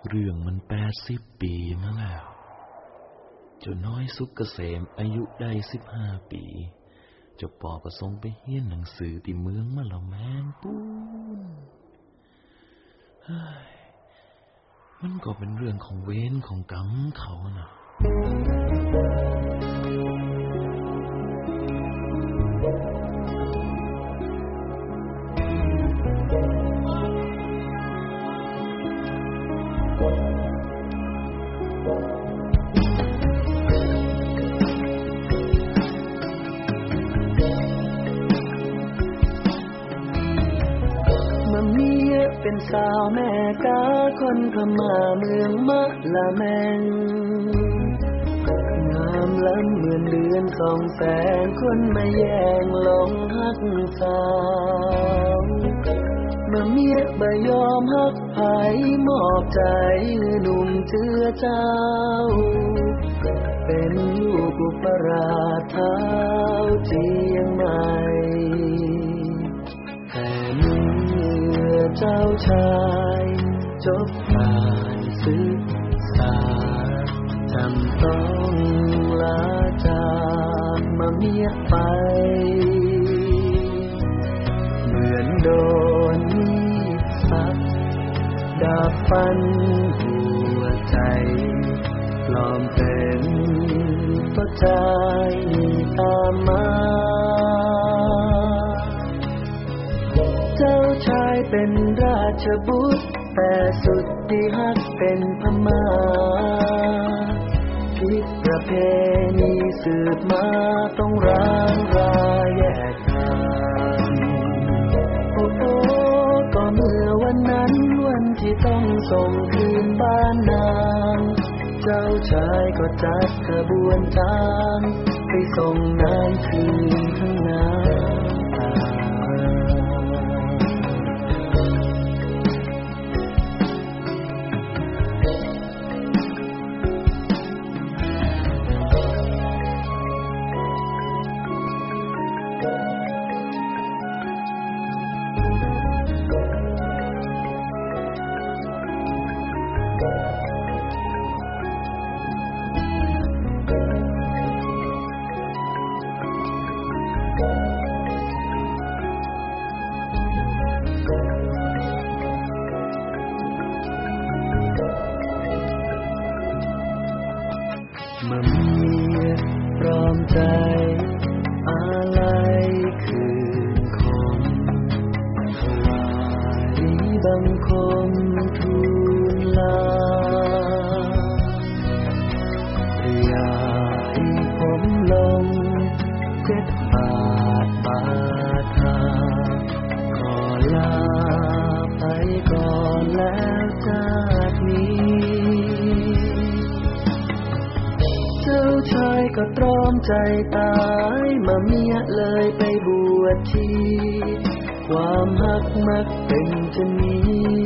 เรื่องมัน80 ปีมาแล้วเจ้าน้อยสุกเกษมอายุได้15 ปีเจ้าป่อก็ส่งไปเรียนหนังสือที่เมืองมาแล้วแม่นปูนมันก็เป็นเรื่องของเวรของกรรมเขานะเป็นสาวแม่กาคนพม่าเมืองมะละแมงงามล้ำเหมือนเดือนส่องแสงคนมาแย่งหลงฮักสาวเมื่อเมียบ่ยอมฮักไผมอบใจหนุ่มเจือเจ้าเป็นลูกอุปราชเท้าเจียงใหม่เจ้าชายจบการศึกษาจำต้องลาจากมาเมียไปเหมือนโดนมีดสับดาบฟันหัวใจปลอมเป็นผู้ชายตามมาเจ้าชายเป็นราชบุตรแต่สุดที่ฮักเป็นพม่าผิดประเพณีสืบมาต้องร้างราแยกทางโอ้โอ้ก็เมื่อวันนั้นวันที่ต้องส่งคืนบ้านนางเจ้าชายก็จัดขบวนช้างไปส่งนางคืนข้างหน้าพร้อมใจอาลัยคืนคมถวายบังคมทูลลาอยากผมลง7 บาทบาทาขอลาไปก่อนแล้วจากนี้เจ้าชายก็ตรอมใจตายมาเมียเลยไปบวชชีความฮักมักเป็นชะนี้